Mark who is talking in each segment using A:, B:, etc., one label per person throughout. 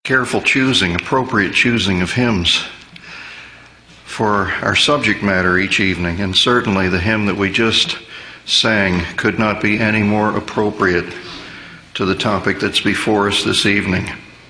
A: careful choosing, appropriate choosing of hymns for our subject matter each evening. And certainly the hymn that we just sang could not be any more appropriate to the topic that's before us this evening.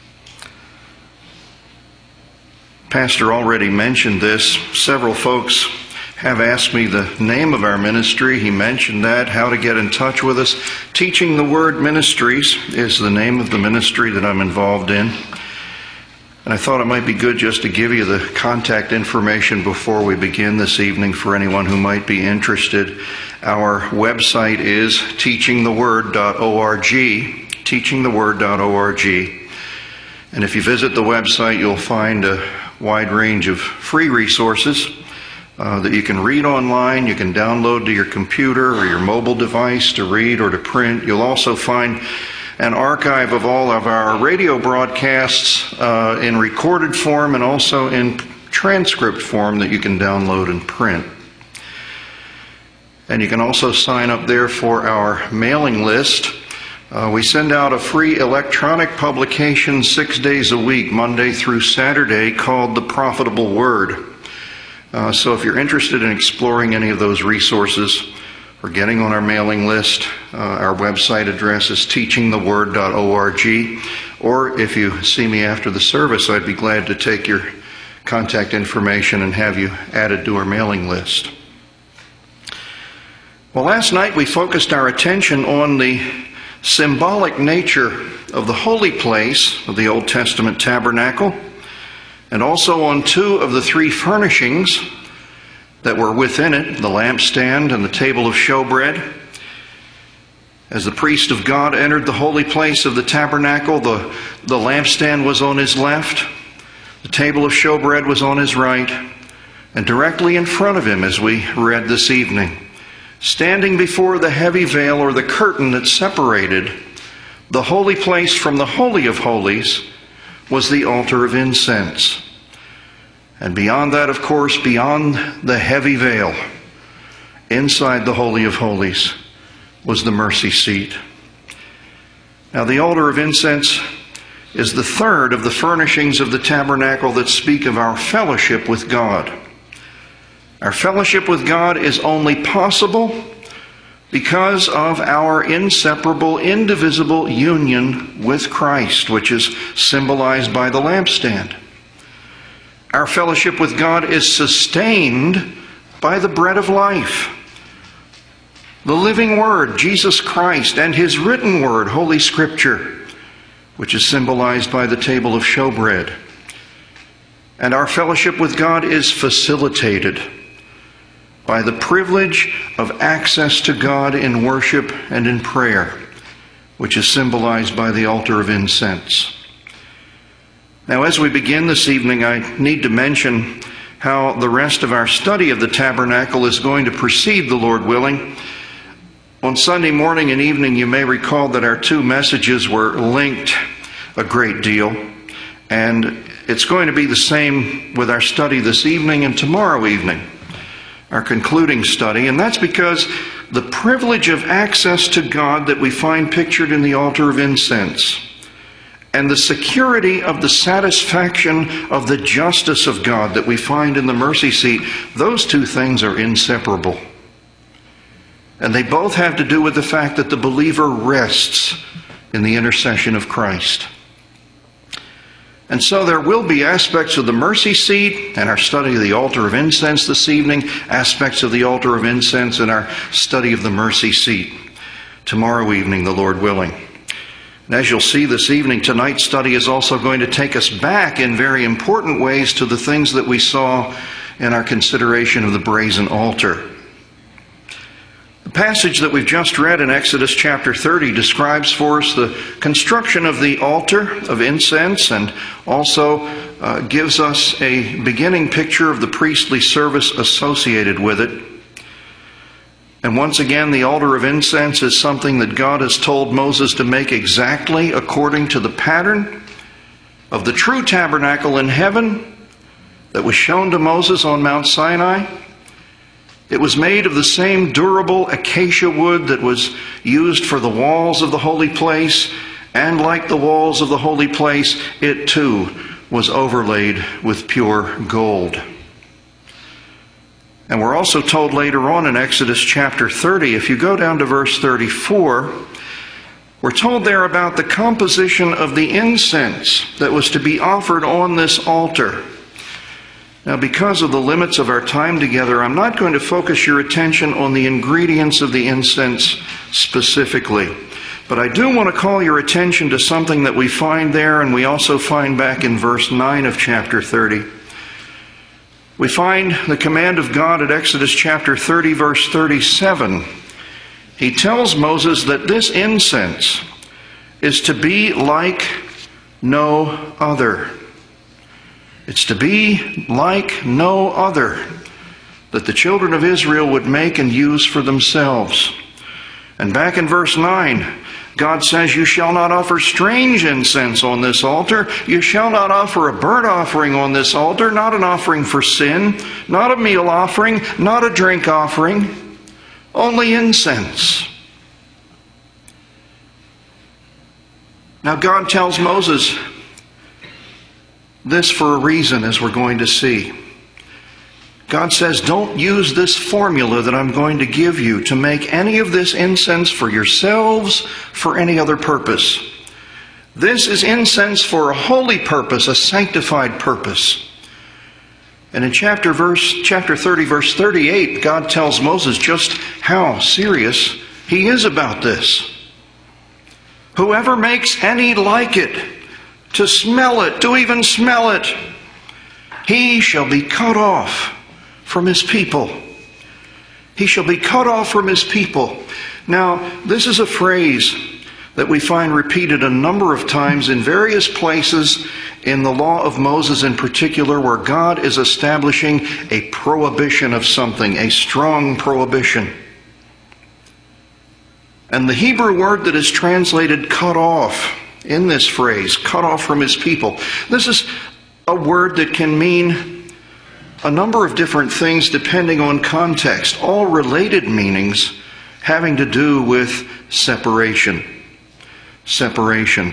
A: Pastor already mentioned this. Several folks have asked me the name of our ministry. He mentioned that, how to get in touch with us. Teaching the Word Ministries is the name of the ministry that I'm involved in. And I thought it might be good just to give you the contact information before we begin this evening for anyone who might be interested. Our website is teachingtheword.org, teachingtheword.org. And if you visit the website, you'll find a wide range of free resources that you can read online, you can download to your computer or your mobile device to read or to print. You'll also find an archive of all of our radio broadcasts in recorded form and also in transcript form that you can download and print. And you can also sign up there for our mailing list. We send out a free electronic publication 6 days a week, Monday through Saturday, called The Profitable Word. So if you're interested in exploring any of those resources or getting on our mailing list, our website address is teachingtheword.org. Or if you see me after the service, I'd be glad to take your contact information and have you added to our mailing list. Well, last night we focused our attention on the symbolic nature of the holy place of the Old Testament tabernacle, and also on two of the three furnishings that were within it, the lampstand and the table of showbread. As the priest of God entered the holy place of the tabernacle, the lampstand was on his left, the table of showbread was on his right, and directly in front of him, as we read this evening, standing before the heavy veil or the curtain that separated the holy place from the Holy of Holies, was the altar of incense. And beyond that, of course, beyond the heavy veil, inside the Holy of Holies, was the mercy seat. Now, the altar of incense is the third of the furnishings of the tabernacle that speak of our fellowship with God. Our fellowship with God is only possible because of our inseparable, indivisible union with Christ, which is symbolized by the lampstand. Our fellowship with God is sustained by the bread of life, the living Word, Jesus Christ, and His written Word, Holy Scripture, which is symbolized by the table of showbread. And our fellowship with God is facilitated by the privilege of access to God in worship and in prayer, which is symbolized by the altar of incense. Now, as we begin this evening, I need to mention how the rest of our study of the tabernacle is going to proceed, the Lord willing. On Sunday morning and evening, you may recall that our two messages were linked a great deal, and it's going to be the same with our study this evening and tomorrow evening, our concluding study. And that's because the privilege of access to God that we find pictured in the altar of incense and the security of the satisfaction of the justice of God that we find in the mercy seat, those two things are inseparable. And they both have to do with the fact that the believer rests in the intercession of Christ. And so there will be aspects of the mercy seat and our study of the altar of incense this evening, aspects of the altar of incense in our study of the mercy seat tomorrow evening, the Lord willing. And as you'll see this evening, tonight's study is also going to take us back in very important ways to the things that we saw in our consideration of the brazen altar. The passage that we've just read in Exodus chapter 30 describes for us the construction of the altar of incense and also gives us a beginning picture of the priestly service associated with it. And once again, the altar of incense is something that God has told Moses to make exactly according to the pattern of the true tabernacle in heaven that was shown to Moses on Mount Sinai. It was made of the same durable acacia wood that was used for the walls of the holy place And like the walls of the holy place, it too was overlaid with pure gold. And we're also told later on in Exodus chapter 30, if you go down to verse 34, we're told there about the composition of the incense that was to be offered on this altar. Now, because of the limits of our time together, I'm not going to focus your attention on the ingredients of the incense specifically. But I do want to call your attention to something that we find there, and we also find back in verse 9 of chapter 30. We find the command of God at Exodus chapter 30, verse 37. He tells Moses that this incense is to be like no other. It's to be like no other that the children of Israel would make and use for themselves. And back in verse 9, God says, "You shall not offer strange incense on this altar. You shall not offer a burnt offering on this altar, not an offering for sin, not a meal offering, not a drink offering, only incense." Now God tells Moses this for a reason, as we're going to see. God says, don't use this formula that I'm going to give you to make any of this incense for yourselves for any other purpose. This is incense for a holy purpose, a sanctified purpose. And in chapter 30, verse 38, God tells Moses just how serious he is about this. Whoever makes any like it, to smell it, to even smell it, he shall be cut off from his people. He shall be cut off from his people. Now, this is a phrase that we find repeated a number of times in various places in the law of Moses in particular, where God is establishing a prohibition of something, a strong prohibition. And the Hebrew word that is translated cut off in this phrase, cut off from his people, this is a word that can mean a number of different things depending on context, all related meanings having to do with separation. Separation.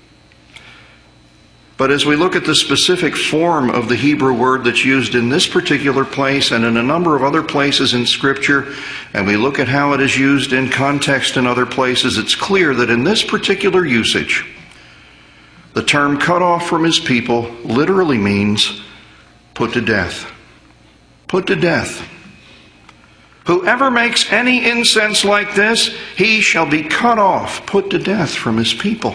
A: But as we look at the specific form of the Hebrew word that's used in this particular place and in a number of other places in Scripture, and we look at how it is used in context in other places, it's clear that in this particular usage, the term cut off from his people literally means put to death. Put to death. Whoever makes any incense like this, he shall be cut off, put to death from his people.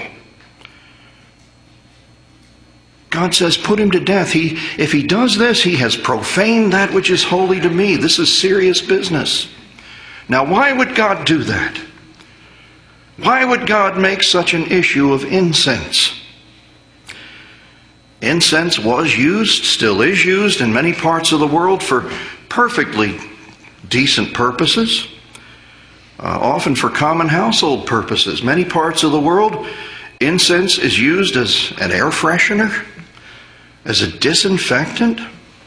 A: God says, put him to death. If he does this, he has profaned that which is holy to me. This is serious business. Now, why would God do that? Why would God make such an issue of incense? Incense was used, still is used in many parts of the world for perfectly decent purposes, often for common household purposes. Many parts of the world, incense is used as an air freshener, as a disinfectant.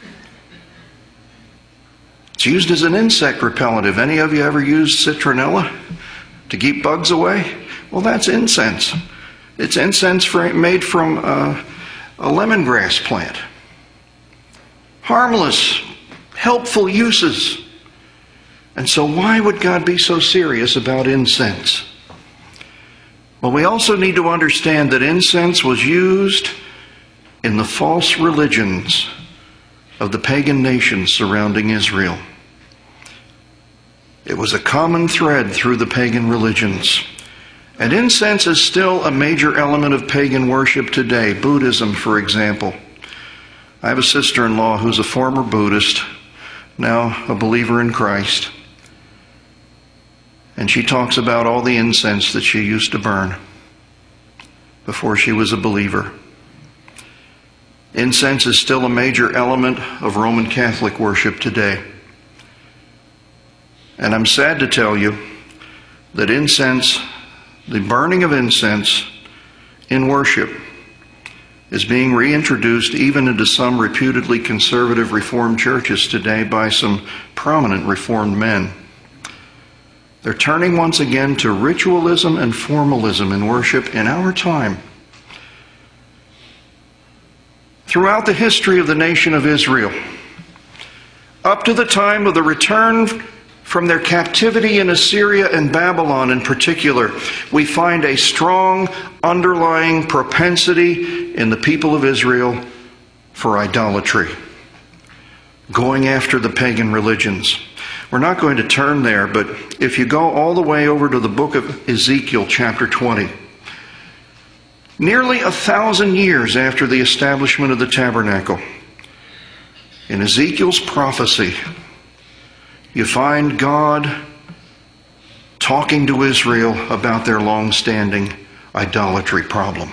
A: It's used as an insect repellent. Have any of you ever used citronella to keep bugs away? Well, that's incense. It's incense made from a lemongrass plant. Harmless, helpful uses. And so why would God be so serious about incense? Well, we also need to understand that incense was used in the false religions of the pagan nations surrounding Israel. It was a common thread through the pagan religions. And incense is still a major element of pagan worship today. Buddhism, for example. I have a sister-in-law who's a former Buddhist, now a believer in Christ. And she talks about all the incense that she used to burn before she was a believer. Incense is still a major element of Roman Catholic worship today. And I'm sad to tell you that incense, the burning of incense in worship, is being reintroduced even into some reputedly conservative Reformed churches today by some prominent Reformed men. They're turning once again to ritualism and formalism in worship in our time. Throughout the history of the nation of Israel, up to the time of the return from their captivity in Assyria and Babylon in particular, we find a strong underlying propensity in the people of Israel for idolatry, going after the pagan religions. We're not going to turn there, but if you go all the way over to the book of Ezekiel, chapter 20, nearly 1,000 years after the establishment of the tabernacle, in Ezekiel's prophecy, you find God talking to Israel about their long-standing idolatry problem.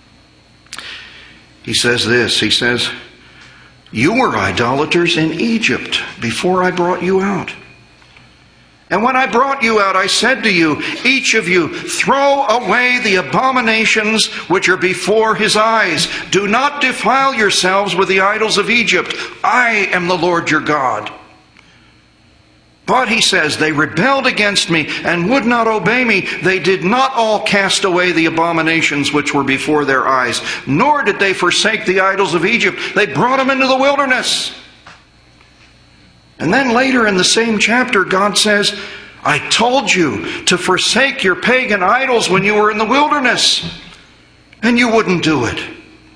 A: He says this, he says, "You were idolaters in Egypt before I brought you out. And when I brought you out, I said to you, each of you, throw away the abominations which are before his eyes. Do not defile yourselves with the idols of Egypt. I am the Lord your God." But, he says, they rebelled against me and would not obey me. They did not all cast away the abominations which were before their eyes, nor did they forsake the idols of Egypt. They brought them into the wilderness. And then later in the same chapter, God says, "I told you to forsake your pagan idols when you were in the wilderness, and you wouldn't do it.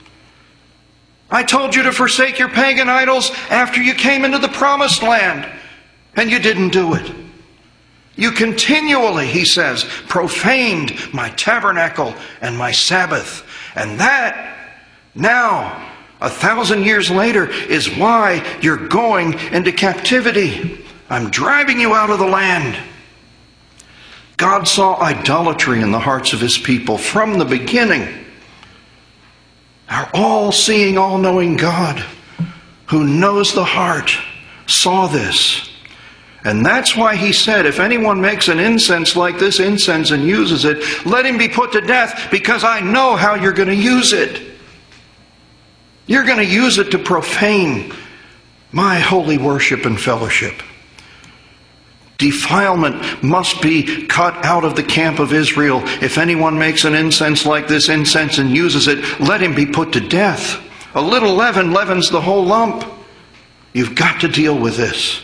A: I told you to forsake your pagan idols after you came into the promised land, and you didn't do it. You continually," he says, "profaned my tabernacle and my Sabbath. And that, now, 1,000 years later, is why you're going into captivity. I'm driving you out of the land." God saw idolatry in the hearts of his people from the beginning. Our all-seeing, all-knowing God, who knows the heart, saw this. And that's why he said, if anyone makes an incense like this incense and uses it, let him be put to death, because I know how you're going to use it. You're going to use it to profane my holy worship and fellowship. Defilement must be cut out of the camp of Israel. If anyone makes an incense like this incense and uses it, let him be put to death. A little leaven leavens the whole lump. You've got to deal with this.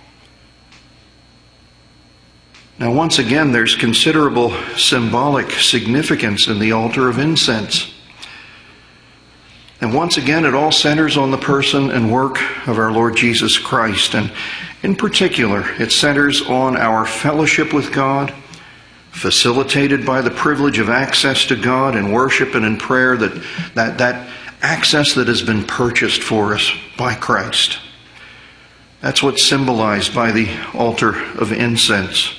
A: Now, once again, there's considerable symbolic significance in the altar of incense. And once again, it all centers on the person and work of our Lord Jesus Christ. And in particular, it centers on our fellowship with God, facilitated by the privilege of access to God in worship and in prayer, that access that has been purchased for us by Christ. That's what's symbolized by the altar of incense.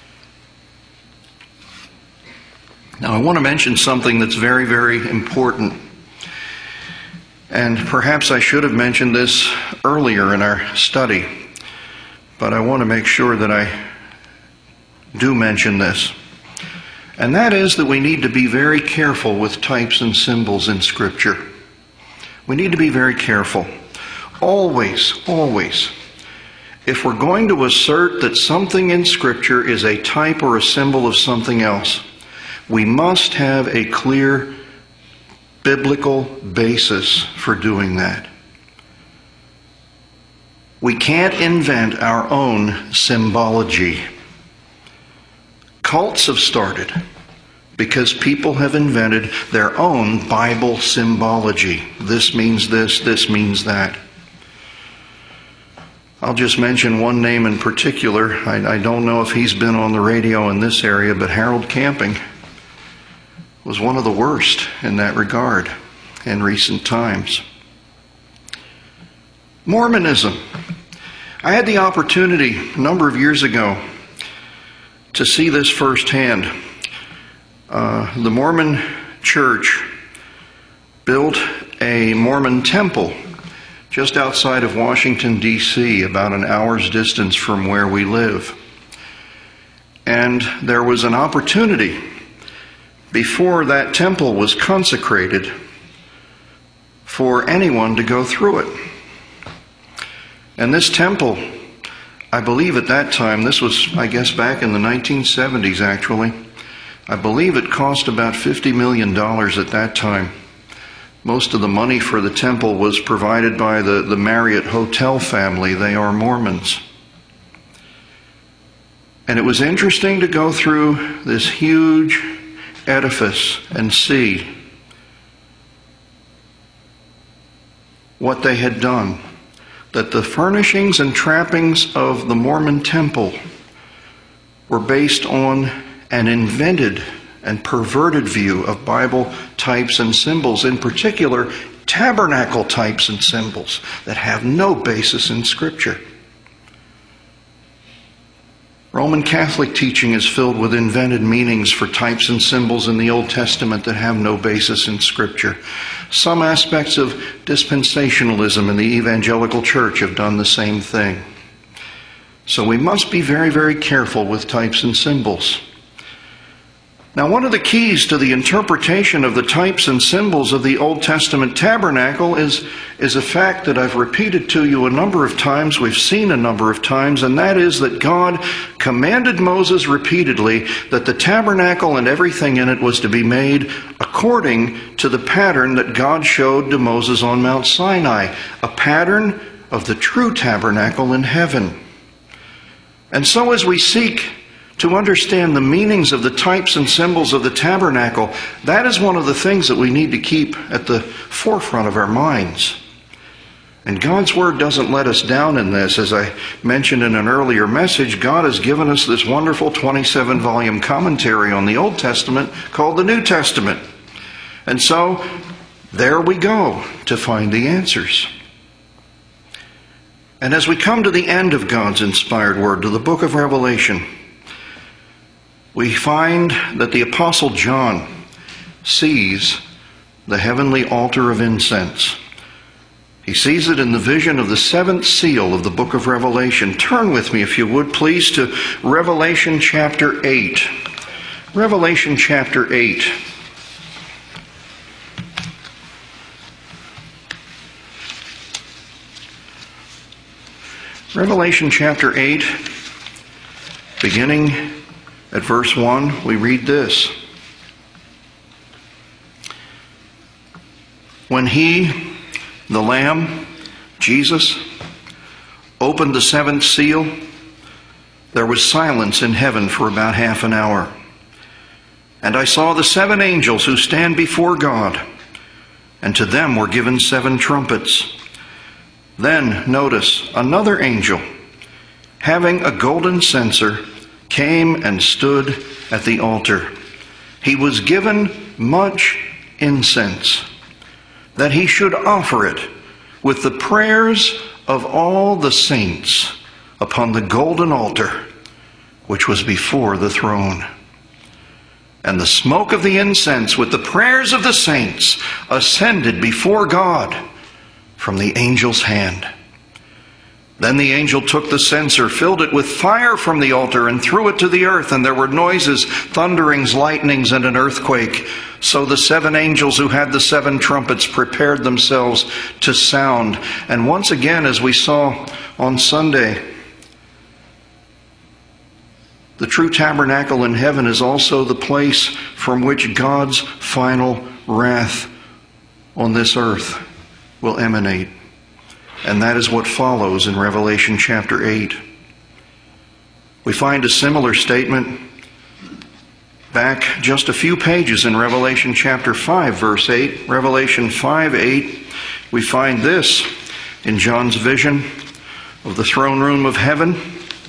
A: Now, I want to mention something that's very, very important. And perhaps I should have mentioned this earlier in our study, but I want to make sure that I do mention this. And that is that we need to be very careful with types and symbols in Scripture. We need to be very careful. Always, always. If we're going to assert that something in Scripture is a type or a symbol of something else, we must have a clear biblical basis for doing that. We can't invent our own symbology. Cults have started because people have invented their own Bible symbology. This means this, this means that. I'll just mention one name in particular. I don't know if he's been on the radio in this area, but Harold Camping was one of the worst in that regard in recent times. Mormonism. I had the opportunity a number of years ago to see this firsthand. The Mormon Church built a Mormon temple just outside of Washington, D.C., about an hour's distance from where we live. And there was an opportunity before that temple was consecrated for anyone to go through it. And this temple, I believe at that time, this was, I guess, back in the 1970s actually, I believe it cost about $50 million at that time. Most of the money for the temple was provided by the Marriott Hotel family. They are Mormons. And it was interesting to go through this huge edifice and see what they had done. That the furnishings and trappings of the Mormon temple were based on an invented and perverted view of Bible types and symbols, in particular tabernacle types and symbols that have no basis in Scripture. Roman Catholic teaching is filled with invented meanings for types and symbols in the Old Testament that have no basis in Scripture. Some aspects of dispensationalism in the evangelical church have done the same thing. So we must be very, very careful with types and symbols. Now, one of the keys to the interpretation of the types and symbols of the Old Testament tabernacle is a fact that I've repeated to you a number of times, we've seen a number of times, and that is that God commanded Moses repeatedly that the tabernacle and everything in it was to be made according to the pattern that God showed to Moses on Mount Sinai, a pattern of the true tabernacle in heaven. And so as we seek to understand the meanings of the types and symbols of the tabernacle, that is one of the things that we need to keep at the forefront of our minds. And God's Word doesn't let us down in this. As I mentioned in an earlier message, God has given us this wonderful 27-volume commentary on the Old Testament called the New Testament. And so, there we go to find the answers. And as we come to the end of God's inspired Word, to the book of Revelation, we find that the Apostle John sees the heavenly altar of incense. He sees it in the vision of the seventh seal of the book of Revelation. Turn with me, if you would, please, to Revelation chapter 8. Revelation chapter 8. Revelation chapter 8, beginning at verse 1, we read this. When he, the Lamb, Jesus, opened the seventh seal, there was silence in heaven for about half an hour. And I saw the seven angels who stand before God, and to them were given seven trumpets. Then, notice, another angel, having a golden censer, came and stood at the altar. He was given much incense, that he should offer it with the prayers of all the saints upon the golden altar which was before the throne. And the smoke of the incense with the prayers of the saints ascended before God from the angel's hand. Then the angel took the censer, filled it with fire from the altar, and threw it to the earth, and there were noises, thunderings, lightnings, and an earthquake. So the seven angels who had the seven trumpets prepared themselves to sound. And once again, as we saw on Sunday, the true tabernacle in heaven is also the place from which God's final wrath on this earth will emanate. And that is what follows in Revelation chapter 8. We find a similar statement back just a few pages in Revelation chapter 5, verse 8. Revelation 5:8, we find this in John's vision of the throne room of heaven.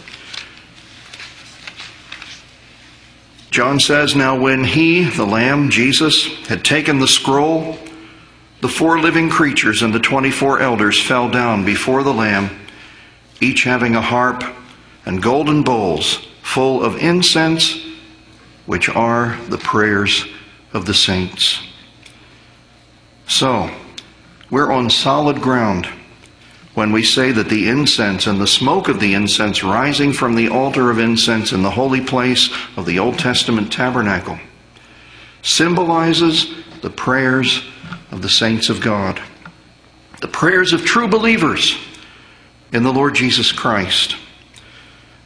A: John says, "Now when he, the Lamb, Jesus, had taken the scroll, the four living creatures and the 24 elders fell down before the Lamb, each having a harp and golden bowls full of incense, which are the prayers of the saints." So, we're on solid ground when we say that the incense and the smoke of the incense rising from the altar of incense in the holy place of the Old Testament tabernacle symbolizes the prayers of the saints of God, the prayers of true believers in the Lord Jesus Christ.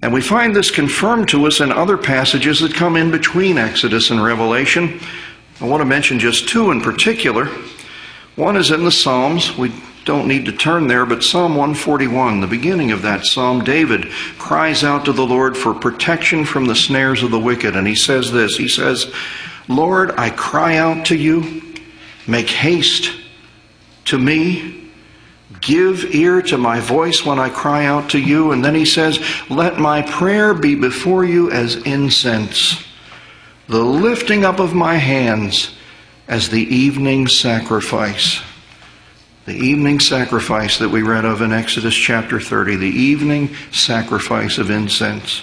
A: And we find this confirmed to us in other passages that come in between Exodus and Revelation. I want to mention just two in particular. One is in the Psalms. We don't need to turn there, but Psalm 141, the beginning of that psalm, David cries out to the Lord for protection from the snares of the wicked. And he says this, he says, "Lord, I cry out to you. Make haste to me. Give ear to my voice when I cry out to you." And then he says, "Let my prayer be before you as incense, the lifting up of my hands as the evening sacrifice." The evening sacrifice that we read of in Exodus chapter 30, the evening sacrifice of incense.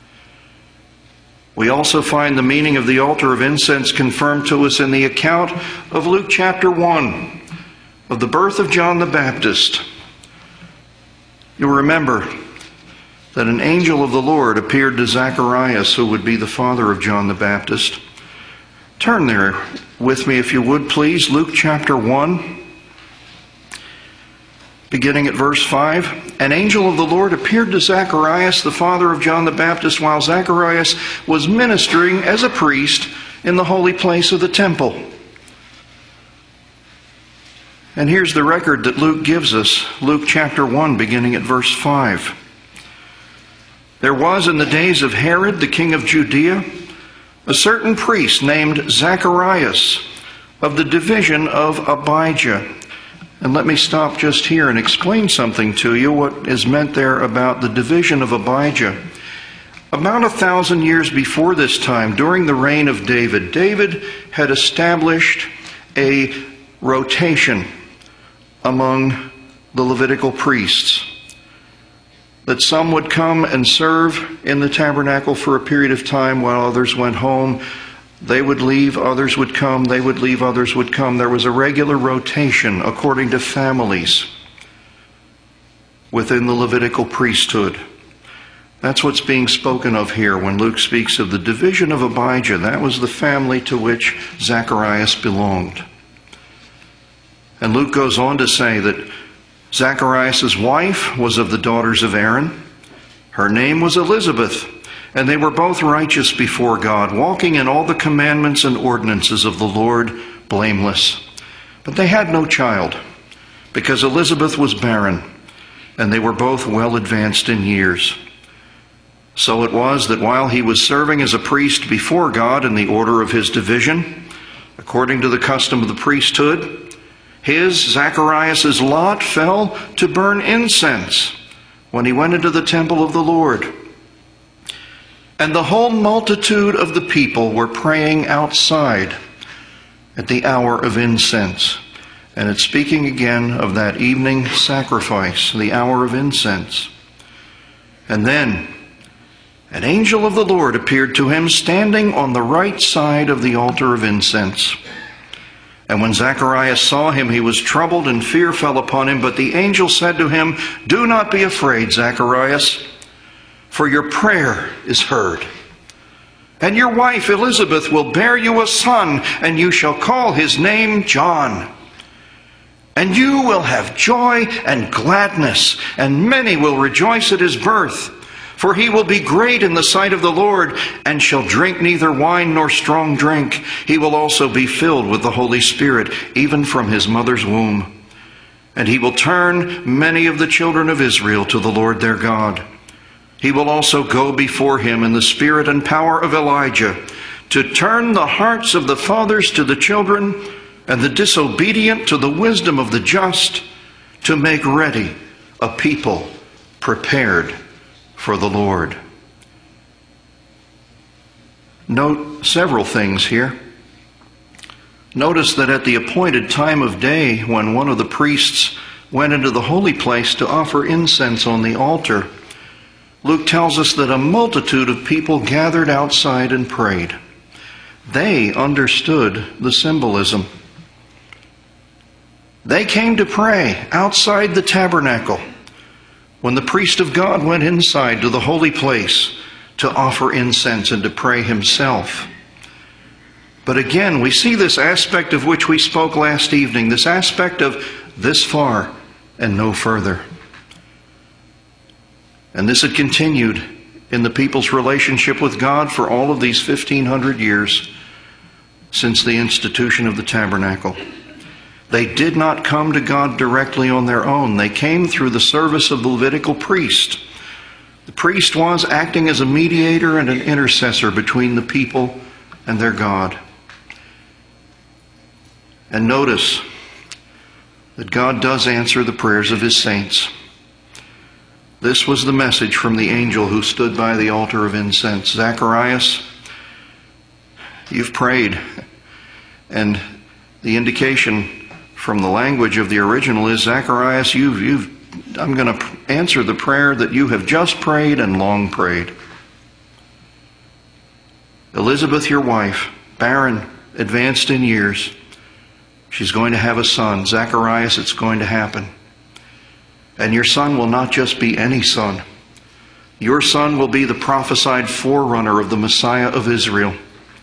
A: We also find the meaning of the altar of incense confirmed to us in the account of Luke chapter 1, of the birth of John the Baptist. You'll remember that an angel of the Lord appeared to Zacharias, who would be the father of John the Baptist. Turn there with me, if you would, please. Luke chapter 1, beginning at verse 5. "An angel of the Lord appeared to Zacharias, the father of John the Baptist, while Zacharias was ministering as a priest in the holy place of the temple." And here's the record that Luke gives us. Luke chapter 1, beginning at verse 5. "There was in the days of Herod, the king of Judea, a certain priest named Zacharias of the division of Abijah." And let me stop just here and explain something to you, what is meant there about the division of Abijah. About 1,000 years before this time, during the reign of David, David had established a rotation among the Levitical priests, that some would come and serve in the tabernacle for a period of time while others went home. They would leave, others would come, they would leave, others would come. There was a regular rotation according to families within the Levitical priesthood. That's what's being spoken of here when Luke speaks of the division of Abijah. That was the family to which Zacharias belonged. And Luke goes on to say that Zacharias' wife was of the daughters of Aaron. Her name was Elizabeth, and they were both righteous before God, walking in all the commandments and ordinances of the Lord, blameless. But they had no child, because Elizabeth was barren, and they were both well advanced in years. So it was that while he was serving as a priest before God in the order of his division, according to the custom of the priesthood, Zacharias' lot fell to burn incense when he went into the temple of the Lord. And the whole multitude of the people were praying outside at the hour of incense. And it's speaking again of that evening sacrifice, the hour of incense. And then an angel of the Lord appeared to him, standing on the right side of the altar of incense. And when Zacharias saw him, he was troubled, and fear fell upon him. But the angel said to him, "Do not be afraid, Zacharias, for your prayer is heard. And your wife Elizabeth will bear you a son, and you shall call his name John. And you will have joy and gladness, and many will rejoice at his birth. For he will be great in the sight of the Lord, and shall drink neither wine nor strong drink. He will also be filled with the Holy Spirit, even from his mother's womb. And he will turn many of the children of Israel to the Lord their God. He will also go before him in the spirit and power of Elijah, to turn the hearts of the fathers to the children, and the disobedient to the wisdom of the just, to make ready a people prepared for the Lord." Note several things here. Notice that at the appointed time of day, when one of the priests went into the holy place to offer incense on the altar, Luke tells us that a multitude of people gathered outside and prayed. They understood the symbolism. They came to pray outside the tabernacle when the priest of God went inside to the holy place to offer incense and to pray himself. But again, we see this aspect of which we spoke last evening, this aspect of this far and no further. And this had continued in the people's relationship with God for all of these 1,500 years since the institution of the tabernacle. They did not come to God directly on their own. They came through the service of the Levitical priest. The priest was acting as a mediator and an intercessor between the people and their God. And notice that God does answer the prayers of His saints. This was the message from the angel who stood by the altar of incense. Zacharias, you've prayed. And the indication from the language of the original is, Zacharias, I'm going to answer the prayer that you have just prayed and long prayed. Elizabeth, your wife, barren, advanced in years, she's going to have a son. Zacharias, it's going to happen. And your son will not just be any son. Your son will be the prophesied forerunner of the Messiah of Israel.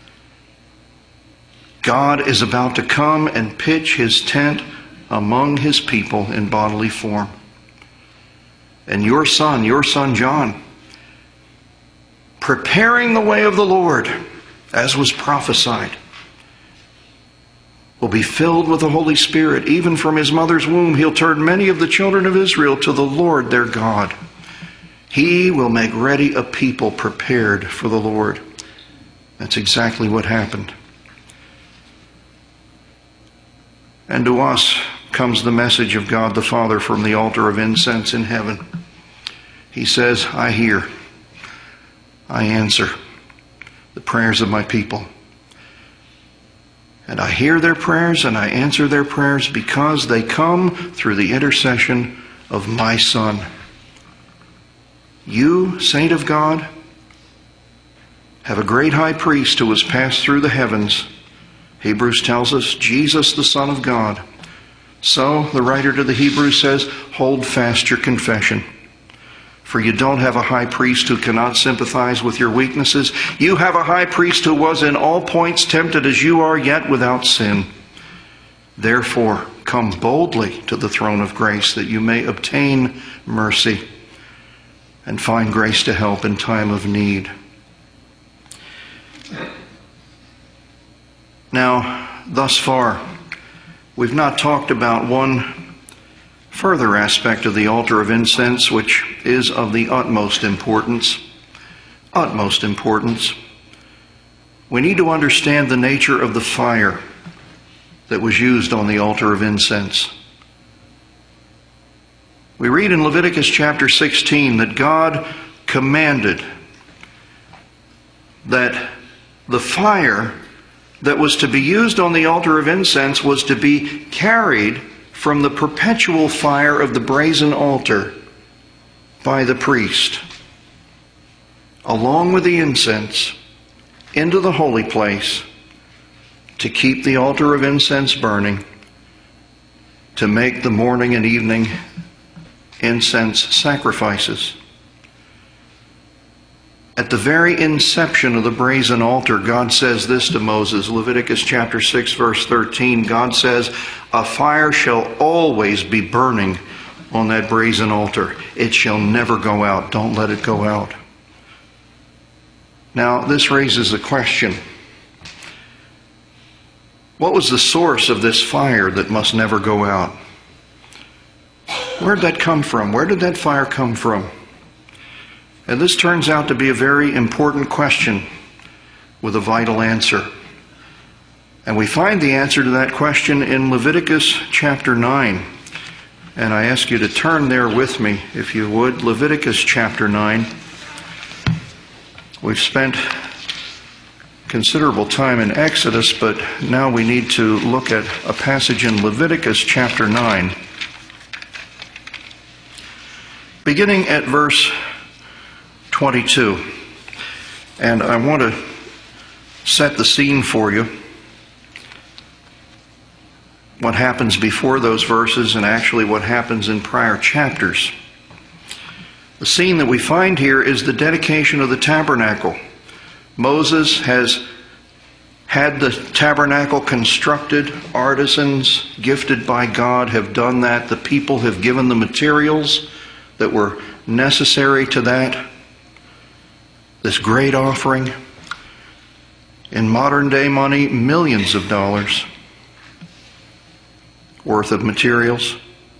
A: God is about to come and pitch His tent among His people in bodily form. And your son John, preparing the way of the Lord, as was prophesied, will be filled with the Holy Spirit. Even from his mother's womb, he'll turn many of the children of Israel to the Lord their God. He will make ready a people prepared for the Lord. That's exactly what happened. And to us comes the message of God the Father from the altar of incense in heaven. He says, I hear, I answer the prayers of my people. And I hear their prayers and I answer their prayers because they come through the intercession of my Son. You, saint of God, have a great high priest who has passed through the heavens. Hebrews tells us, Jesus, the Son of God. So, the writer to the Hebrews says, hold fast your confession. For you don't have a high priest who cannot sympathize with your weaknesses. You have a high priest who was in all points tempted as you are, yet without sin. Therefore, come boldly to the throne of grace that you may obtain mercy and find grace to help in time of need. Now, thus far, we've not talked about one further aspect of the altar of incense, which is of the utmost importance. Utmost importance. We need to understand the nature of the fire that was used on the altar of incense. We read in Leviticus chapter 16 that God commanded that the fire that was to be used on the altar of incense was to be carried from the perpetual fire of the brazen altar by the priest, along with the incense, into the holy place to keep the altar of incense burning, to make the morning and evening incense sacrifices. At the very inception of the brazen altar, God says this to Moses, Leviticus chapter 6, verse 13. God says, a fire shall always be burning on that brazen altar. It shall never go out. Don't let it go out. Now, this raises a question. What was the source of this fire that must never go out? Where did that come from? Where did that fire come from? And this turns out to be a very important question with a vital answer. And we find the answer to that question in Leviticus chapter 9. And I ask you to turn there with me, if you would. Leviticus chapter 9. We've spent considerable time in Exodus, but now we need to look at a passage in Leviticus chapter 9. Beginning at verse 22. And I want to set the scene for you. What happens before those verses and actually what happens in prior chapters. The scene that we find here is the dedication of the tabernacle. Moses has had the tabernacle constructed. Artisans gifted by God have done that. The people have given the materials that were necessary to that. this great offering, in modern day money, millions of dollars worth of materials.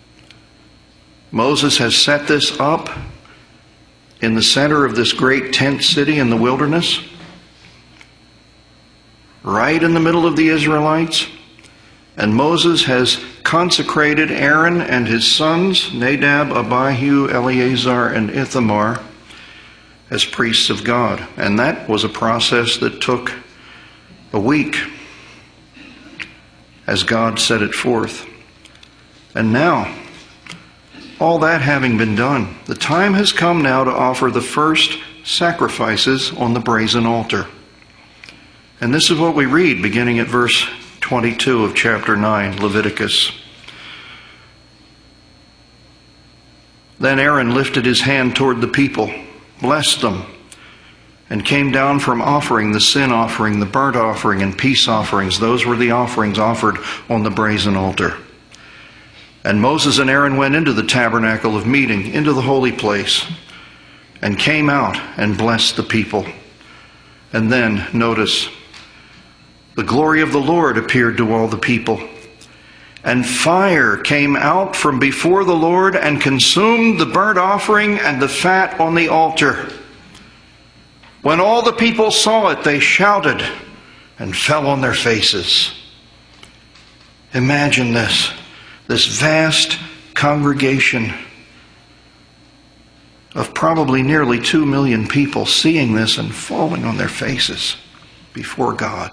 A: Moses has set this up in the center of this great tent city in the wilderness, right in the middle of the Israelites. And Moses has consecrated Aaron and his sons, Nadab, Abihu, Eleazar, and Ithamar, as priests of God. And that was a process that took a week, as God set it forth. And now, all that having been done, the time has come now to offer the first sacrifices on the brazen altar. And this is what we read beginning at verse 22 of chapter 9, Leviticus. Then Aaron lifted his hand toward the people, blessed them, and came down from offering the sin offering, the burnt offering, and peace offerings. Those were the offerings offered on the brazen altar. And Moses and Aaron went into the tabernacle of meeting, into the holy place, and came out and blessed the people. And then, notice, the glory of the Lord appeared to all the people. And fire came out from before the Lord and consumed the burnt offering and the fat on the altar. When all the people saw it, they shouted and fell on their faces. Imagine this vast congregation of probably nearly 2 million people seeing this and falling on their faces before God.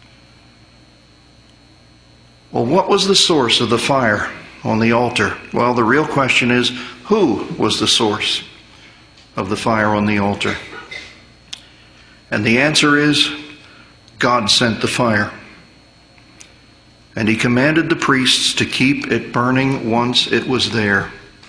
A: Well, what was the source of the fire on the altar? Well, the real question is, who was the source of the fire on the altar? And the answer is, God sent the fire. And he commanded the priests to keep it burning once it was there.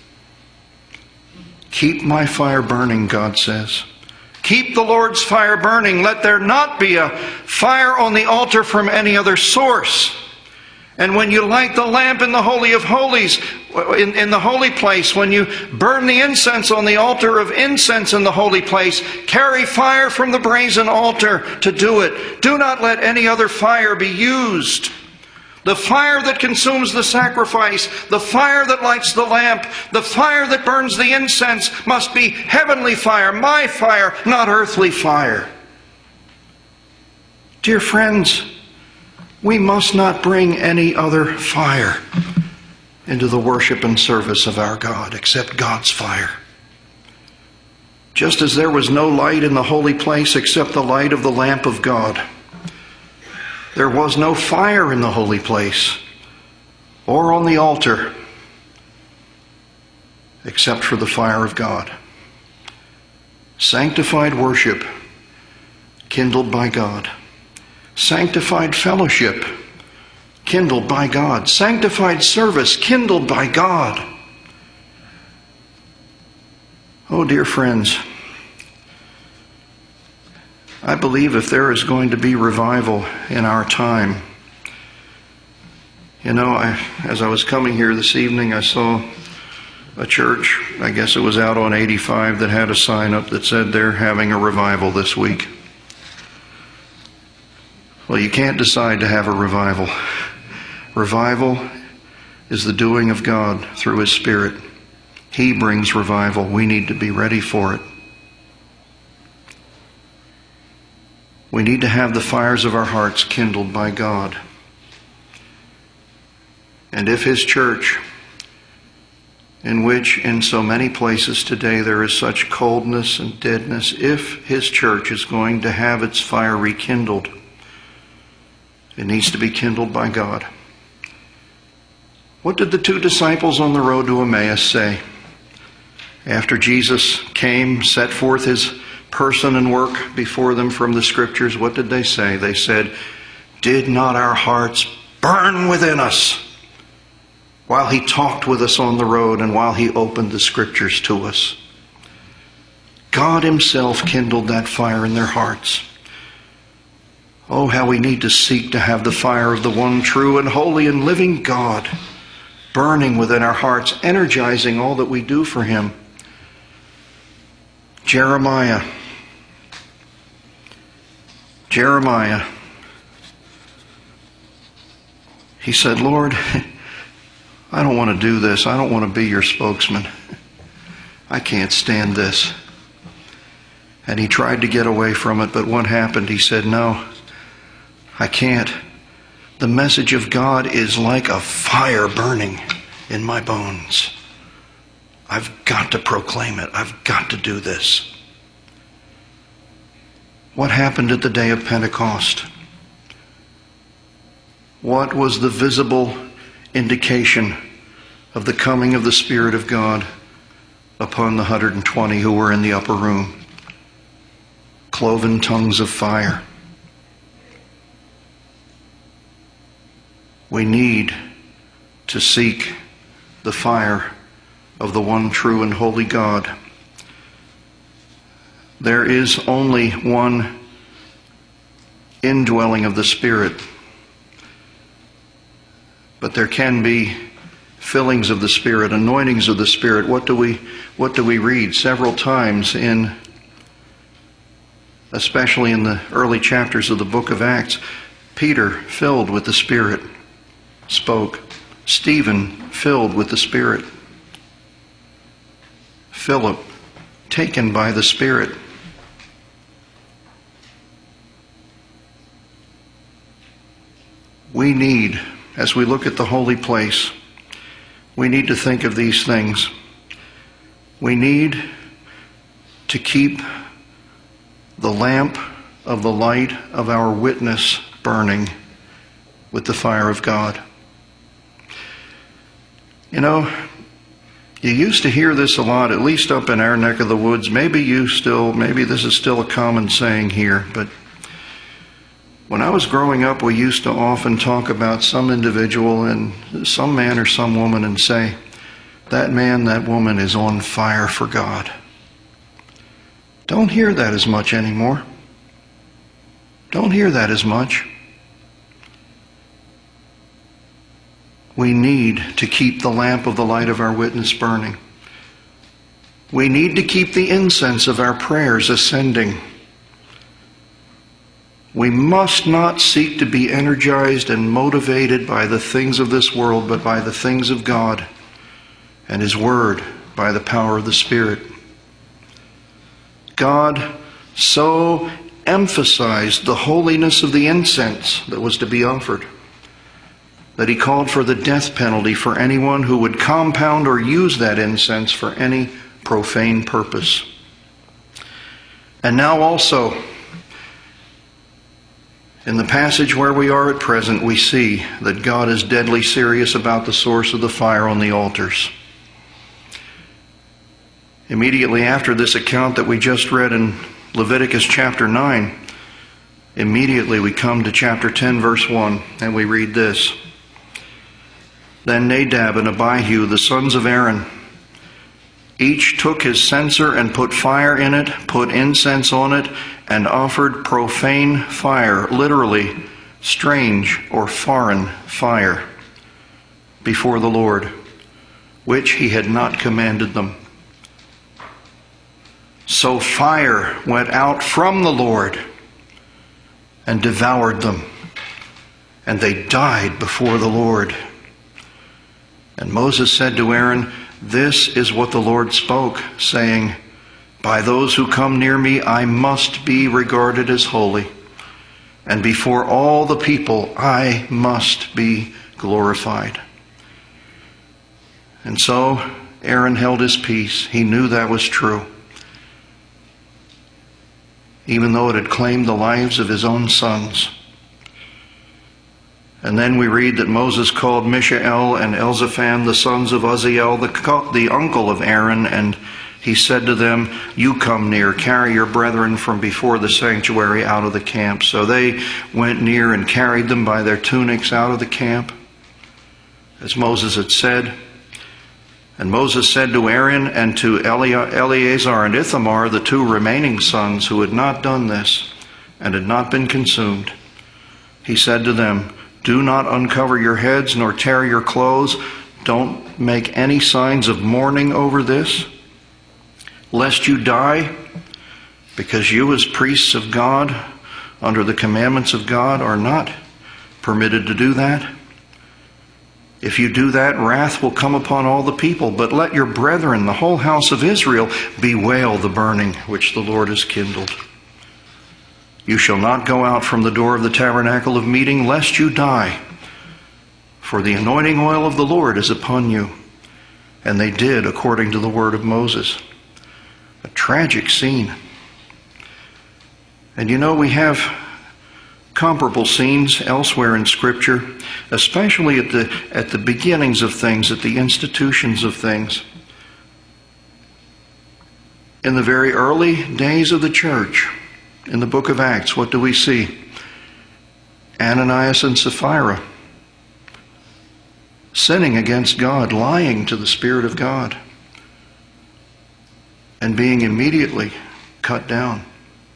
A: Keep my fire burning, God says. Keep the Lord's fire burning. Let there not be a fire on the altar from any other source. And when you light the lamp in the Holy of Holies, in the holy place, when you burn the incense on the altar of incense in the holy place, carry fire from the brazen altar to do it. Do not let any other fire be used. The fire that consumes the sacrifice, the fire that lights the lamp, the fire that burns the incense must be heavenly fire, my fire, not earthly fire. Dear friends, we must not bring any other fire into the worship and service of our God except God's fire. Just as there was no light in the holy place except the light of the lamp of God, there was no fire in the holy place or on the altar except for the fire of God. Sanctified worship kindled by God. Sanctified fellowship kindled by God. Sanctified service kindled by God. Oh, dear friends, I believe if there is going to be revival in our time, as I was coming here this evening, I saw a church, I guess it was out on 85, that had a sign up that said they're having a revival this week. Well, you can't decide to have a revival. Revival is the doing of God through His Spirit. He brings revival. We need to be ready for it. We need to have the fires of our hearts kindled by God. And if His church, in which in so many places today there is such coldness and deadness, if His church is going to have its fire rekindled, it needs to be kindled by God. What did the two disciples on the road to Emmaus say? After Jesus came, set forth His person and work before them from the Scriptures, what did they say? They said, "Did not our hearts burn within us while He talked with us on the road and while He opened the Scriptures to us?" God Himself kindled that fire in their hearts. Oh, how we need to seek to have the fire of the one true and holy and living God burning within our hearts, energizing all that we do for Him. Jeremiah Jeremiah, he said, Lord, I don't want to do this. I don't want to be your spokesman. I can't stand this. And he tried to get away from it, but what happened? He said, no, I can't. The message of God is like a fire burning in my bones. I've got to proclaim it. I've got to do this. What happened at the day of Pentecost? What was the visible indication of the coming of the Spirit of God upon the 120 who were in the upper room? Cloven tongues of fire. We need to seek the fire of the one true and holy God. There is only one indwelling of the Spirit, but there can be fillings of the Spirit, anointings of the Spirit. What do we read several times especially in the early chapters of the book of Acts? Peter, filled with the Spirit, spoke. Stephen, filled with the Spirit. Philip, taken by the Spirit. We need, as we look at the holy place, we need to think of these things. We need to keep the lamp of the light of our witness burning with the fire of God. You know, you used to hear this a lot, at least up in our neck of the woods. Maybe this is still a common saying here, but when I was growing up, we used to often talk about some individual and some man or some woman and say, that man, that woman is on fire for God. Don't hear that as much anymore. Don't hear that as much. We need to keep the lamp of the light of our witness burning. We need to keep the incense of our prayers ascending. We must not seek to be energized and motivated by the things of this world, but by the things of God and His Word, by the power of the Spirit. God so emphasized the holiness of the incense that was to be offered that He called for the death penalty for anyone who would compound or use that incense for any profane purpose. And now also, in the passage where we are at present, we see that God is deadly serious about the source of the fire on the altars. Immediately after this account that we just read in Leviticus chapter 9, immediately we come to chapter 10, verse 1, and we read this. Then Nadab and Abihu, the sons of Aaron, each took his censer and put fire in it, put incense on it, and offered profane fire, literally strange or foreign fire, before the Lord, which He had not commanded them. So fire went out from the Lord and devoured them, and they died before the Lord. And Moses said to Aaron, this is what the Lord spoke, saying, by those who come near me I must be regarded as holy, and before all the people I must be glorified. And so Aaron held his peace. He knew that was true, even though it had claimed the lives of his own sons. And then we read that Moses called Mishael and Elzaphan, the sons of Uzziel, the uncle of Aaron, and he said to them, you come near, carry your brethren from before the sanctuary out of the camp. So they went near and carried them by their tunics out of the camp, as Moses had said. And Moses said to Aaron and to Eleazar and Ithamar, the two remaining sons who had not done this and had not been consumed, he said to them, do not uncover your heads nor tear your clothes. Don't make any signs of mourning over this, lest you die, because you as priests of God under the commandments of God are not permitted to do that. If you do that, wrath will come upon all the people. But let your brethren, the whole house of Israel, bewail the burning which the Lord has kindled. You shall not go out from the door of the tabernacle of meeting, lest you die. For the anointing oil of the Lord is upon you. And they did according to the word of Moses. A tragic scene. And you know, we have comparable scenes elsewhere in Scripture, especially at the beginnings of things, at the institutions of things. In the very early days of the church, in the book of Acts, what do we see? Ananias and Sapphira sinning against God, lying to the Spirit of God, and being immediately cut down.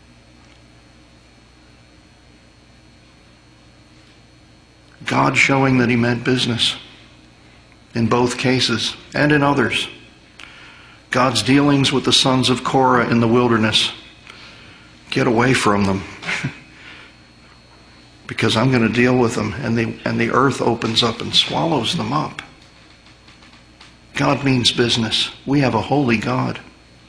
A: God showing that he meant business in both cases and in others. God's dealings with the sons of Korah in the wilderness. Get away from them because I'm going to deal with them. And the earth opens up and swallows them up. God means business. We have a holy God.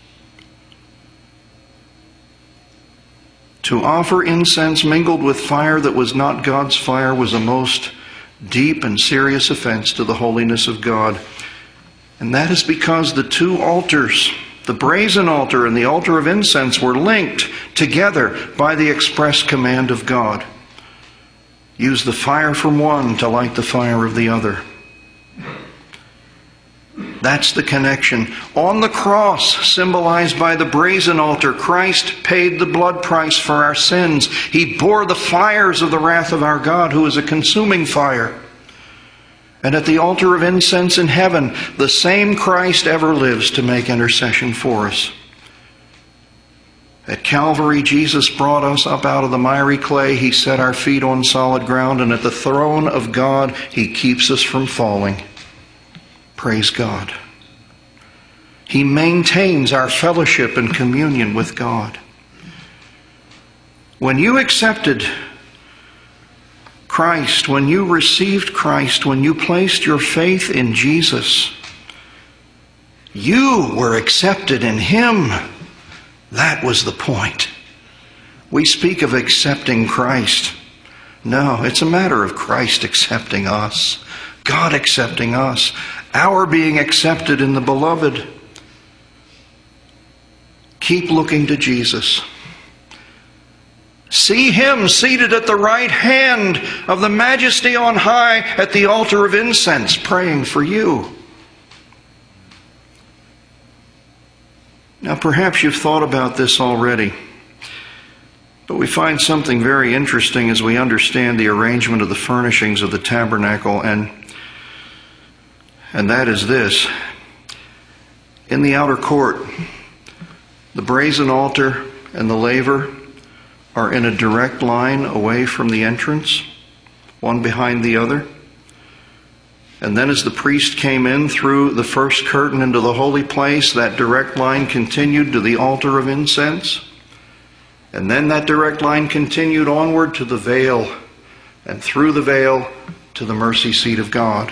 A: To offer incense mingled with fire that was not God's fire was a most deep and serious offense to the holiness of God. And that is because the two altars, the brazen altar and the altar of incense, were linked together by the express command of God. Use the fire from one to light the fire of the other. That's the connection. On the cross, symbolized by the brazen altar, Christ paid the blood price for our sins. He bore the fires of the wrath of our God, who is a consuming fire. And at the altar of incense in heaven, the same Christ ever lives to make intercession for us. At Calvary, Jesus brought us up out of the miry clay. He set our feet on solid ground. And at the throne of God, he keeps us from falling. Praise God. He maintains our fellowship and communion with God. When you accepted Christ, when you received Christ, when you placed your faith in Jesus, you were accepted in him. That was the point. We speak of accepting Christ. No, it's a matter of Christ accepting us, God accepting us, our being accepted in the Beloved. Keep looking to Jesus. See him seated at the right hand of the Majesty on high at the altar of incense, praying for you. Now, perhaps you've thought about this already, but we find something very interesting as we understand the arrangement of the furnishings of the tabernacle, and that is this. In the outer court, the brazen altar and the laver are in a direct line away from the entrance, one behind the other. And then as the priest came in through the first curtain into the holy place, that direct line continued to the altar of incense. And then that direct line continued onward to the veil, and through the veil to the mercy seat of God.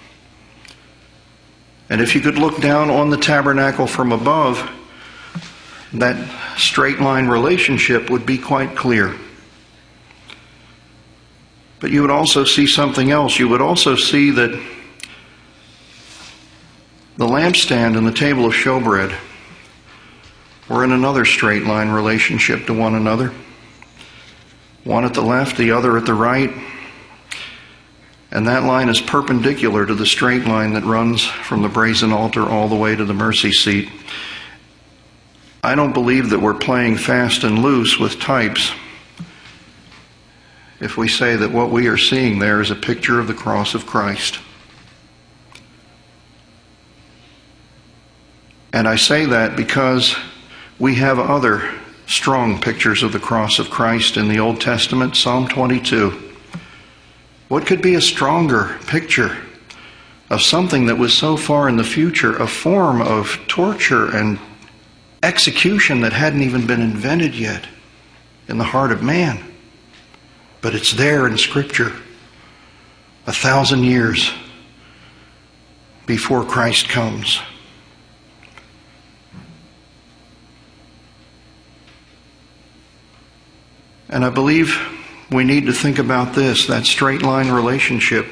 A: And if you could look down on the tabernacle from above, that straight line relationship would be quite clear. But you would also see something else. You would also see that the lampstand and the table of showbread were in another straight line relationship to one another. One at the left, the other at the right. And that line is perpendicular to the straight line that runs from the brazen altar all the way to the mercy seat. I don't believe that we're playing fast and loose with types if we say that what we are seeing there is a picture of the cross of Christ. And I say that because we have other strong pictures of the cross of Christ in the Old Testament. Psalm 22. What could be a stronger picture of something that was so far in the future, a form of torture and execution that hadn't even been invented yet in the heart of man? But it's there in Scripture 1,000 years before Christ comes. And I believe we need to think about this, that straight line relationship.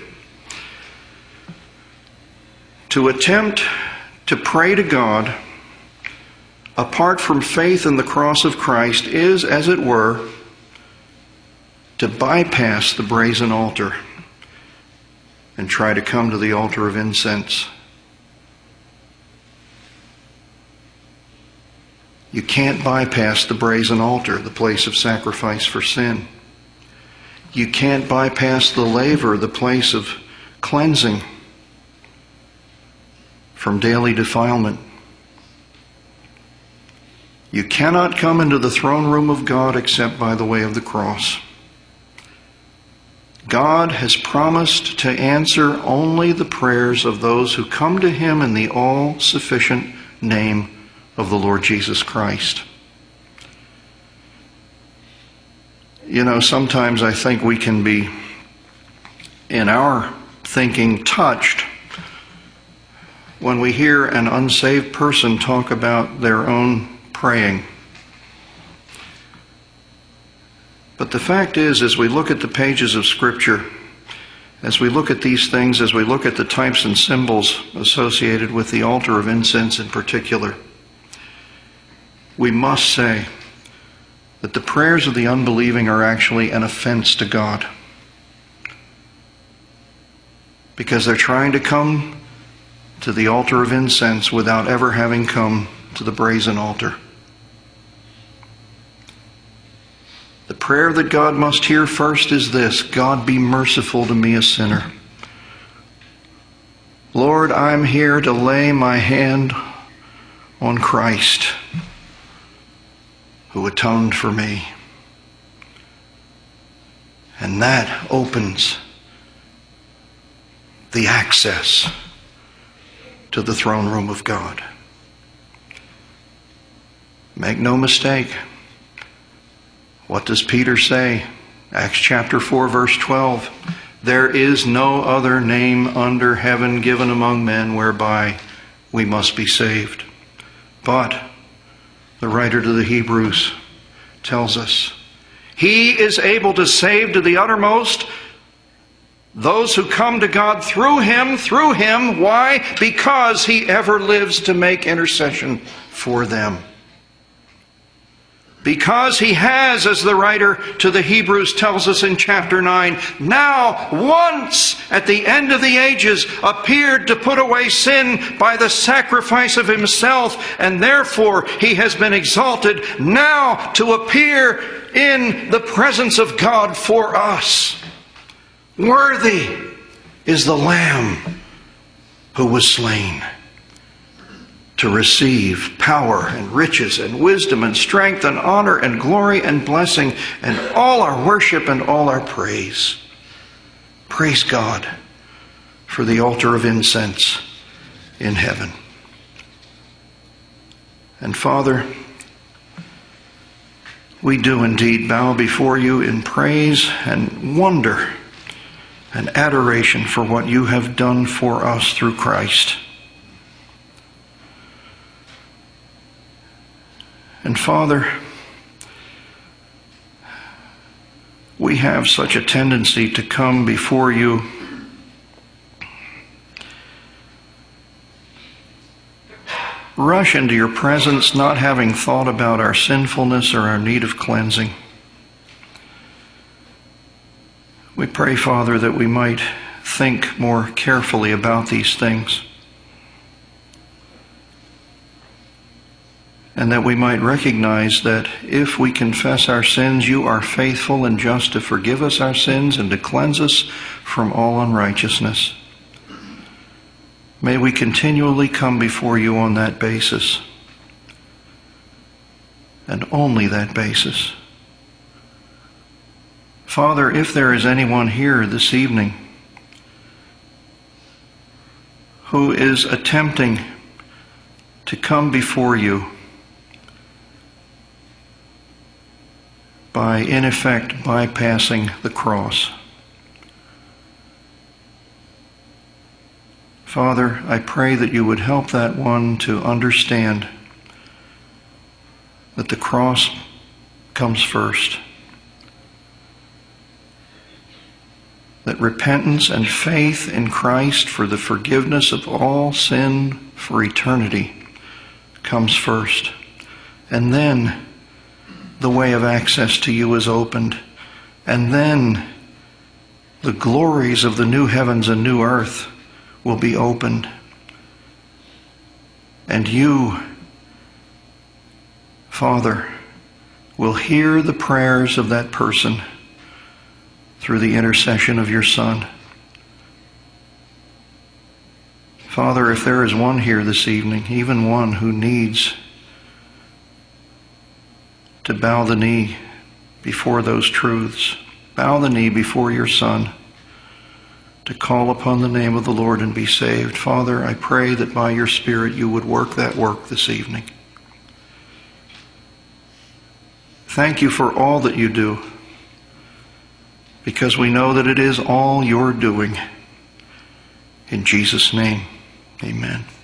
A: To attempt to pray to God apart from faith in the cross of Christ is, as it were, to bypass the brazen altar and try to come to the altar of incense. You can't bypass the brazen altar, the place of sacrifice for sin. You can't bypass the laver, the place of cleansing from daily defilement. You cannot come into the throne room of God except by the way of the cross. God has promised to answer only the prayers of those who come to Him in the all-sufficient name of the Lord Jesus Christ. You know, sometimes I think we can be, in our thinking, touched when we hear an unsaved person talk about their own praying. But the fact is, as we look at the pages of Scripture, as we look at these things, as we look at the types and symbols associated with the altar of incense in particular, we must say that the prayers of the unbelieving are actually an offense to God, because they're trying to come to the altar of incense without ever having come to the brazen altar. The prayer that God must hear first is this: God, be merciful to me, a sinner. Lord, I'm here to lay my hand on Christ, who atoned for me. And that opens the access to the throne room of God. Make no mistake. What does Peter say? Acts chapter 4, verse 12. There is no other name under heaven given among men whereby we must be saved. But the writer to the Hebrews tells us, He is able to save to the uttermost those who come to God through Him. Why? Because He ever lives to make intercession for them. Because He has, as the writer to the Hebrews tells us in chapter 9, now once at the end of the ages appeared to put away sin by the sacrifice of Himself, and therefore He has been exalted now to appear in the presence of God for us. Worthy is the Lamb who was slain to receive power and riches and wisdom and strength and honor and glory and blessing and all our worship and all our praise. Praise God for the altar of incense in heaven. And Father, we do indeed bow before You in praise and wonder and adoration for what You have done for us through Christ. And Father, we have such a tendency to come before You rush into Your presence not having thought about our sinfulness or our need of cleansing. We pray, Father, that we might think more carefully about these things, and that we might recognize that if we confess our sins, You are faithful and just to forgive us our sins and to cleanse us from all unrighteousness. May we continually come before You on that basis, and only that basis. Father, if there is anyone here this evening who is attempting to come before You by, in effect, bypassing the cross. Father, I pray that you would help that one to understand that the cross comes first, that repentance and faith in Christ for the forgiveness of all sin for eternity comes first, and then the way of access to you is opened, and then the glories of the new heavens and new earth will be opened, and you, Father, will hear the prayers of that person through the intercession of your Son. Father, if there is one here this evening, even one who needs to bow the knee before those truths, bow the knee before your Son, to call upon the name of the Lord and be saved, Father, I pray that by your Spirit you would work that work this evening. Thank you for all that you do, because we know that it is all your doing. In Jesus' name, amen.